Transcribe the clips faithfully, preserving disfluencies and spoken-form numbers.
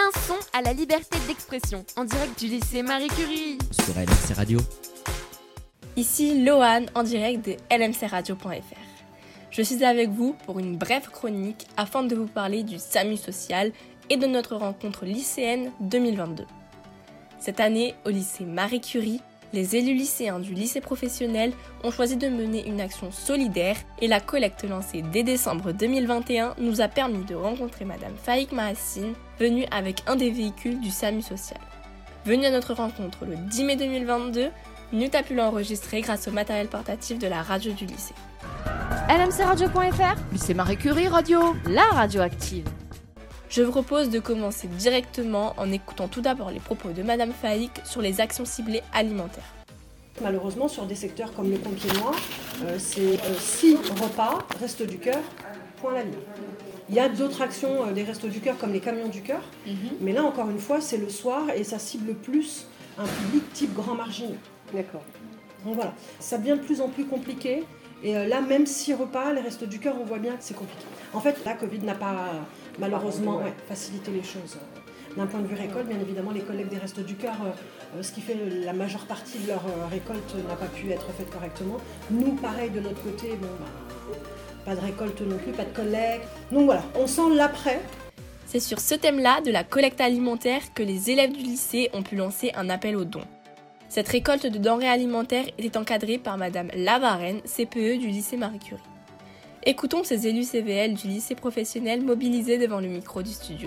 un son à la liberté d'expression, en direct du lycée Marie Curie. Sur L M C Radio. Ici Loane, en direct de L M C radio point F R. Je suis avec vous pour une brève chronique afin de vous parler du SAMU social et de notre rencontre lycéenne deux mille vingt-deux. Cette année, au lycée Marie Curie, les élus lycéens du lycée professionnel ont choisi de mener une action solidaire et la collecte lancée dès décembre deux mille vingt et un nous a permis de rencontrer Madame Faïk Mahassine, venue avec un des véhicules du SAMU social. Venue à notre rencontre le dix mai deux mille vingt-deux, Nut a pu l'enregistrer grâce au matériel portatif de la radio du lycée. L M C radio point F R, lycée Marie Curie Radio, la radio active. Je vous propose de commencer directement en écoutant tout d'abord les propos de Madame Faïk sur les actions ciblées alimentaires. Malheureusement, sur des secteurs comme le Compiègnois, euh, c'est six euh, repas, Restos du Cœur, point la ligne. Il y a d'autres actions euh, des Restos du Cœur comme les Camions du Cœur, mm-hmm. mais là encore une fois, c'est le soir et ça cible plus un public type grand marginaux. D'accord. Donc voilà, ça devient de plus en plus compliqué. Et euh, là, même six repas, les Restos du Cœur, on voit bien que c'est compliqué. En fait, la Covid n'a pas malheureusement ouais, facilité les choses. D'un point de vue récolte, bien évidemment, les collègues des Restos du Cœur, euh, ce qui fait la majeure partie de leur euh, récolte n'a pas pu être faite correctement. Nous, pareil, de notre côté, bon, bah, pas de récolte non plus, pas de collecte. Donc voilà, on sent l'après. C'est sur ce thème-là de la collecte alimentaire que les élèves du lycée ont pu lancer un appel aux dons. Cette récolte de denrées alimentaires était encadrée par Madame Lavarenne, C P E du lycée Marie Curie. Écoutons ces élus C V L du lycée professionnel mobilisés devant le micro du studio.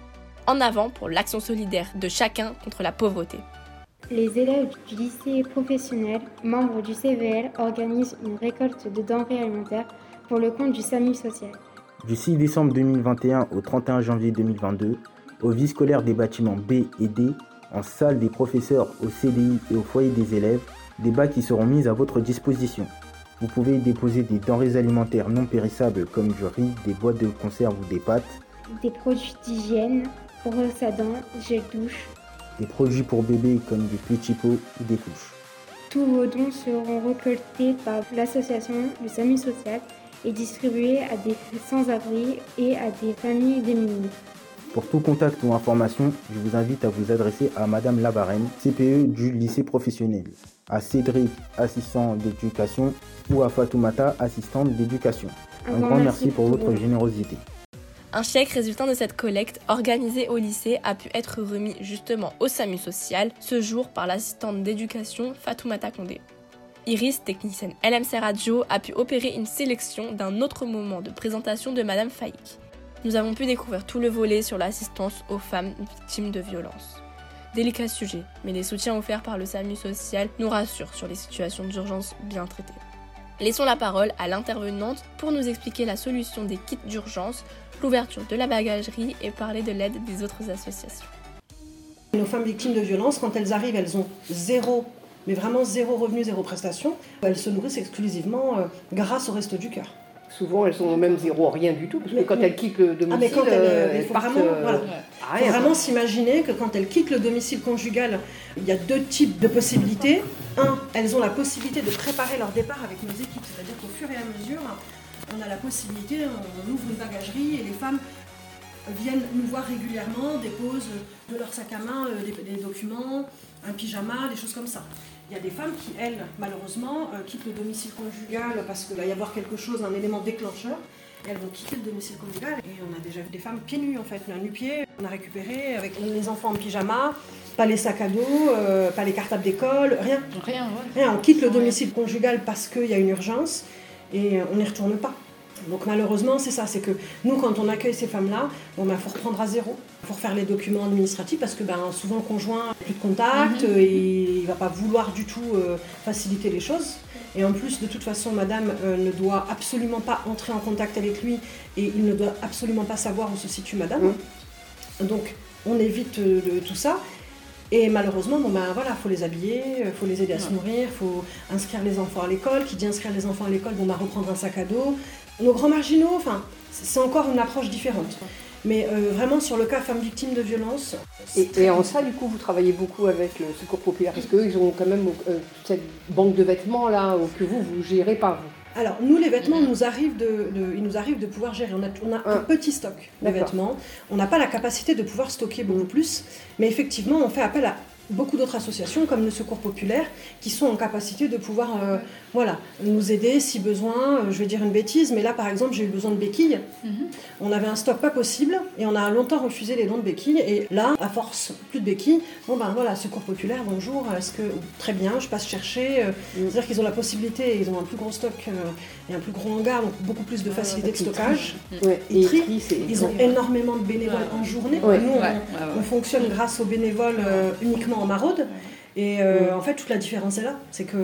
En avant pour l'action solidaire de chacun contre la pauvreté. Les élèves du lycée professionnel, membres du C V L, organisent une récolte de denrées alimentaires pour le compte du SAMU social. Du six décembre deux mille vingt et un au trente et un janvier deux mille vingt-deux, aux vies scolaires des bâtiments B et D, en salle des professeurs, au C D I et au foyer des élèves, des bacs qui seront mis à votre disposition. Vous pouvez y déposer des denrées alimentaires non périssables comme du riz, des boîtes de conserve ou des pâtes, des produits d'hygiène, brosse à dents, gel douche, des produits pour bébés comme des petits pots ou des couches. Tous vos dons seront récoltés par l'association du SAMU social et distribués à des sans-abri et à des familles démunies. Pour tout contact ou information, je vous invite à vous adresser à Madame Lavarenne, C P E du lycée professionnel, à Cédric, assistant d'éducation, ou à Fatoumata, assistante d'éducation. Un, Un grand, grand merci pour, pour votre vous. générosité. Un chèque résultant de cette collecte organisée au lycée a pu être remis justement au SAMU social ce jour par l'assistante d'éducation Fatoumata Condé. Iris, technicienne L M C Radio, a pu opérer une sélection d'un autre moment de présentation de Madame Faïk. Nous avons pu découvrir tout le volet sur l'assistance aux femmes victimes de violences. Délicat sujet, mais les soutiens offerts par le SAMU social nous rassurent sur les situations d'urgence bien traitées. Laissons la parole à l'intervenante pour nous expliquer la solution des kits d'urgence, l'ouverture de la bagagerie et parler de l'aide des autres associations. Nos femmes victimes de violences, quand elles arrivent, elles ont zéro, mais vraiment zéro revenu, zéro prestation. Elles se nourrissent exclusivement euh, grâce au Restos du Cœur. Souvent, elles ont même zéro, rien du tout, parce que mais, quand elles quittent le domicile, ah, mais quand elles, euh, elles il faut partent, vraiment, euh, voilà. ah, faut vraiment s'imaginer que quand elles quittent le domicile conjugal, il y a deux types de possibilités. Un, elles ont la possibilité de préparer leur départ avec nos équipes, c'est-à-dire qu'au fur et à mesure, on a la possibilité, on ouvre une bagagerie et les femmes viennent nous voir régulièrement, déposent de leur sac à main des, des documents, un pyjama, des choses comme ça. Il y a des femmes qui, elles, malheureusement, euh, quittent le domicile conjugal parce qu'il va y avoir quelque chose, un élément déclencheur. Et elles vont quitter le domicile conjugal. Et on a déjà vu des femmes pieds nus, en fait, un nu-pied. On a récupéré avec les enfants en pyjama, pas les sacs à dos, euh, pas les cartables d'école, rien. Rien, ouais. Rien. On quitte le domicile conjugal parce qu'il y a une urgence et on n'y retourne pas. Donc malheureusement, c'est ça, c'est que nous, quand on accueille ces femmes-là, bon, ben, faut reprendre à zéro. Il faut refaire les documents administratifs parce que ben, souvent le conjoint n'a plus de contact mm-hmm. et il ne va pas vouloir du tout euh, faciliter les choses. Et en plus, de toute façon, madame euh, ne doit absolument pas entrer en contact avec lui et il ne doit absolument pas savoir où se situe madame. Mm. Donc on évite euh, de, tout ça. Et malheureusement, bon ben voilà, faut les habiller, faut les aider à se nourrir, faut inscrire les enfants à l'école. Qui dit inscrire les enfants à l'école, bon ben reprendre un sac à dos. Nos grands marginaux, enfin, c'est encore une approche différente. Mais euh, vraiment sur le cas femmes victimes de violences. Et, et en ça, du coup, vous travaillez beaucoup avec le Secours Populaire, parce qu'eux, ils ont quand même euh, cette banque de vêtements là que vous, vous gérez par vous. Alors, nous, les vêtements, nous arrive de, de, il nous arrive de pouvoir gérer. On a, on a ah. un petit stock de D'accord. vêtements. On n'a pas la capacité de pouvoir stocker beaucoup plus. Mais effectivement, on fait appel à beaucoup d'autres associations, comme le Secours Populaire, qui sont en capacité de pouvoir euh, voilà, nous aider si besoin. Euh, je vais dire une bêtise, mais là, par exemple, j'ai eu besoin de béquilles. Mm-hmm. On avait un stock pas possible et on a longtemps refusé les dons de béquilles. Et là, à force, plus de béquilles. Bon, ben voilà, Secours Populaire, bonjour. Est-ce que... Très bien, je passe chercher. Euh, mm. C'est-à-dire qu'ils ont la possibilité, ils ont un plus gros stock euh, et un plus gros hangar, donc beaucoup plus de facilité de stockage. Mm. Ouais. Et, et tri, ils ont énormément de bénévoles ouais. en journée. Ouais. Nous, on, ouais. Ouais, on ouais. fonctionne grâce aux bénévoles euh, uniquement en maraude. Et euh, mmh. en fait, toute la différence est là. C'est que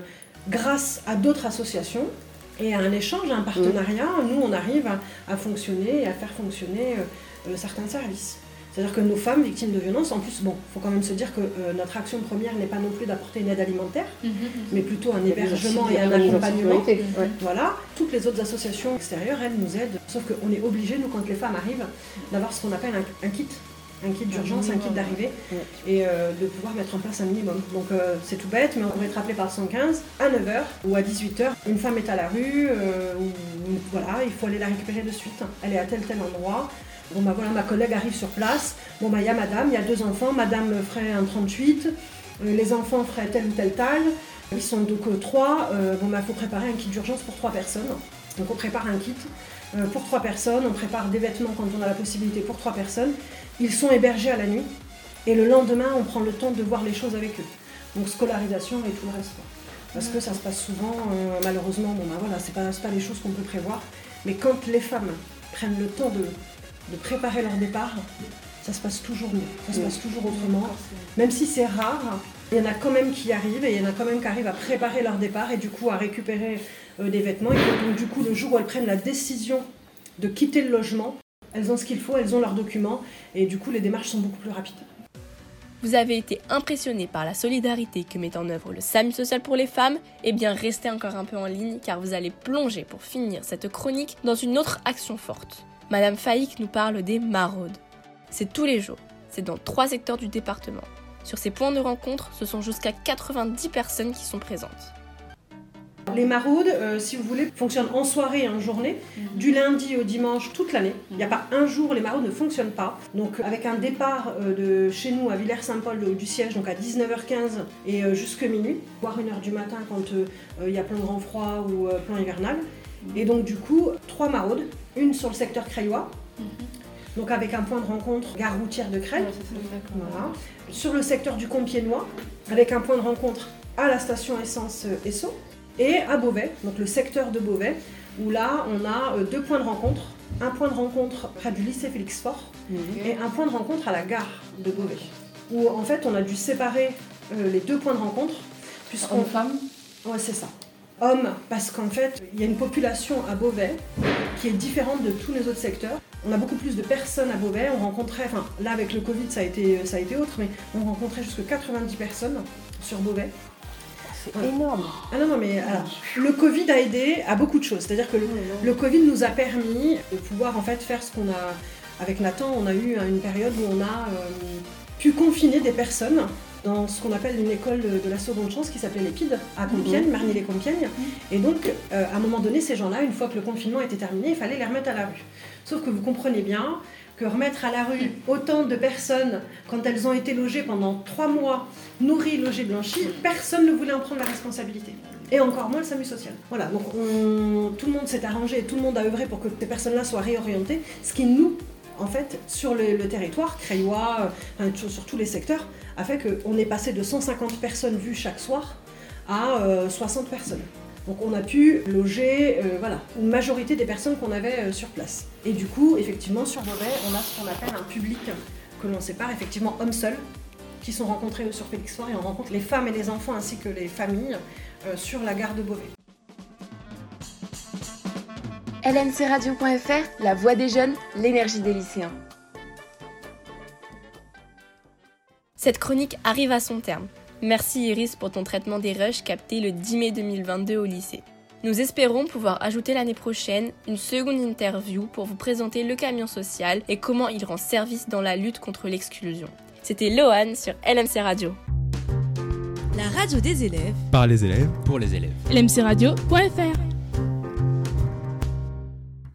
grâce à d'autres associations et à un échange, à un partenariat, mmh. nous, on arrive à, à fonctionner et à faire fonctionner euh, certains services. C'est-à-dire que nos femmes victimes de violences, en plus, bon, il faut quand même se dire que euh, notre action première n'est pas non plus d'apporter une aide alimentaire, mmh. mais plutôt un hébergement et un accompagnement. Ouais. Voilà. Toutes les autres associations extérieures, elles nous aident. Sauf qu'on est obligé, nous, quand les femmes arrivent, d'avoir ce qu'on appelle un, un kit. Un kit d'urgence, un, un kit d'arrivée, ouais. et euh, de pouvoir mettre en place un minimum. Donc euh, c'est tout bête, mais on pourrait être appelé par le cent quinze à neuf heures ou à dix-huit heures. Une femme est à la rue, euh, ou, voilà, il faut aller la récupérer de suite. Elle est à tel tel endroit. Bon bah voilà, ma collègue arrive sur place. Bon bah il y a madame, il y a deux enfants. Madame ferait un trente-huit, euh, les enfants feraient telle ou telle taille. Ils sont donc euh, trois. Euh, bon bah il faut préparer un kit d'urgence pour trois personnes. Donc on prépare un kit euh, pour trois personnes. On prépare des vêtements quand on a la possibilité pour trois personnes. Ils sont hébergés à la nuit et le lendemain, on prend le temps de voir les choses avec eux. Donc scolarisation et tout le reste. Parce que ça se passe souvent, euh, malheureusement, bon, ben voilà, c'est pas, c'est pas les choses qu'on peut prévoir. Mais quand les femmes prennent le temps de, de préparer leur départ, ça se passe toujours mieux, ça se passe toujours autrement. Même si c'est rare, il y en a quand même qui arrivent et il y en a quand même qui arrivent à préparer leur départ et du coup à récupérer euh, des vêtements. Et donc du coup, le jour où elles prennent la décision de quitter le logement, elles ont ce qu'il faut, elles ont leurs documents et du coup les démarches sont beaucoup plus rapides. Vous avez été impressionné par la solidarité que met en œuvre le SAMU social pour les femmes ? Eh bien restez encore un peu en ligne car vous allez plonger pour finir cette chronique dans une autre action forte. Madame Faïk nous parle des maraudes. C'est tous les jours, c'est dans trois secteurs du département. Sur ces points de rencontre, ce sont jusqu'à quatre-vingt-dix personnes qui sont présentes. Les maraudes, euh, si vous voulez, fonctionnent en soirée et en journée, mmh. du lundi au dimanche, toute l'année. Il n'y a pas un jour où les maraudes ne fonctionnent pas. Donc avec un départ euh, de chez nous à Villers-Saint-Paul de, du siège, donc à dix-neuf heures quinze et euh, jusque minuit, voire une heure du matin quand il euh, y a plein de grand froid ou euh, plan hivernal. Mmh. Et donc du coup, trois maraudes, une sur le secteur craillois, mmh. donc avec un point de rencontre gare routière de Creil, ouais, voilà. Sur le secteur du Compiègnois, avec un point de rencontre à la station essence euh, Esso. Et à Beauvais, donc le secteur de Beauvais, où là on a euh, deux points de rencontre. Un point de rencontre près du lycée Félix Faure mmh. et un point de rencontre à la gare de Beauvais. Où en fait on a dû séparer euh, les deux points de rencontre. Puisqu'on... Hommes-femmes ? Ouais, c'est ça. Hommes, parce qu'en fait il y a une population à Beauvais qui est différente de tous les autres secteurs. On a beaucoup plus de personnes à Beauvais. On rencontrait, enfin là avec le Covid ça a été, ça a été autre, mais on rencontrait jusqu'à quatre-vingt-dix personnes sur Beauvais. C'est ouais. énorme. Ah non, non, mais alors, le Covid a aidé à beaucoup de choses. C'est-à-dire que le, le Covid nous a permis de pouvoir en fait faire ce qu'on a... Avec Nathan, on a eu une période où on a euh, pu confiner des personnes dans ce qu'on appelle une école de, de la seconde chance qui s'appelait l'Épide, à Compiègne, mmh. Marny-les-Compiègnes. Mmh. Et donc, euh, à un moment donné, ces gens-là, une fois que le confinement était terminé, il fallait les remettre à la rue. Sauf que vous comprenez bien que remettre à la rue autant de personnes quand elles ont été logées pendant trois mois, nourries, logées, blanchies, personne ne voulait en prendre la responsabilité. Et encore moins le SAMU social. Voilà, donc on, tout le monde s'est arrangé et tout le monde a œuvré pour que ces personnes-là soient réorientées, ce qui nous, en fait, sur le, le territoire, Creillois, enfin, sur, sur tous les secteurs, a fait qu'on est passé de cent cinquante personnes vues chaque soir à euh, soixante personnes. Donc on a pu loger euh, voilà, une majorité des personnes qu'on avait euh, sur place. Et du coup, effectivement, sur Beauvais, on a ce qu'on appelle un public que l'on sépare, effectivement, hommes seuls, qui sont rencontrés sur Félix Faure, et on rencontre les femmes et les enfants ainsi que les familles euh, sur la gare de Beauvais. L M C radio point F R, la voix des jeunes, l'énergie des lycéens. Cette chronique arrive à son terme. Merci Iris pour ton traitement des rushs captés le dix mai deux mille vingt-deux au lycée. Nous espérons pouvoir ajouter l'année prochaine une seconde interview pour vous présenter le camion social et comment il rend service dans la lutte contre l'exclusion. C'était Loane sur L M C Radio. La radio des élèves. Par les élèves. Pour les élèves. L M C radio point F R